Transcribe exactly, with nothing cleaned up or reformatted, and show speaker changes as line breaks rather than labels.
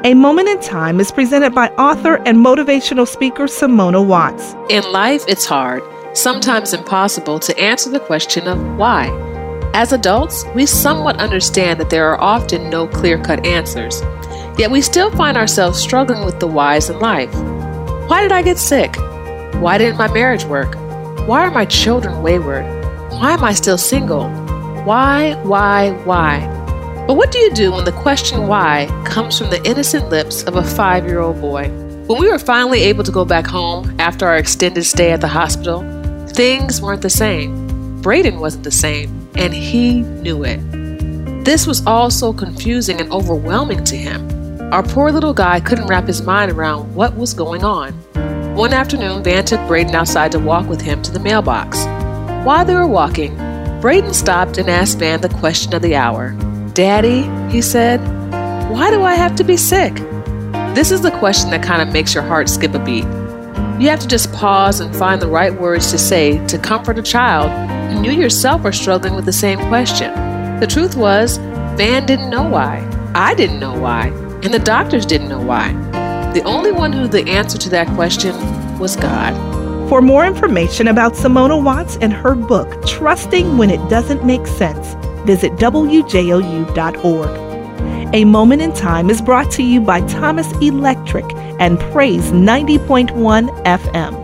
A Moment in Time is presented by author and motivational speaker Simona Watts.
In life, it's hard, sometimes impossible, to answer the question of why. As adults, we somewhat understand that there are often no clear-cut answers. Yet we still find ourselves struggling with the whys in life. Why did I get sick? Why didn't my marriage work? Why are my children wayward? Why am I still single? Why, why, why? But what do you do when the question why comes from the innocent lips of a five-year-old boy? When we were finally able to go back home after our extended stay at the hospital, things weren't the same. Braden wasn't the same, and he knew it. This was all so confusing and overwhelming to him. Our poor little guy couldn't wrap his mind around what was going on. One afternoon, Van took Braden outside to walk with him to the mailbox. While they were walking, Braden stopped and asked Van the question of the hour. "Daddy," he said, "why do I have to be sick?" This is the question that kind of makes your heart skip a beat. You have to just pause and find the right words to say to comfort a child, and you yourself are struggling with the same question. The truth was, Van didn't know why. I didn't know why. And the doctors didn't know why. The only one who knew the answer to that question was God.
For more information about Simona Watts and her book, Trusting When It Doesn't Make Sense, visit W J O U dot org. A Moment in Time is brought to you by Thomas Electric and Praise ninety point one F M.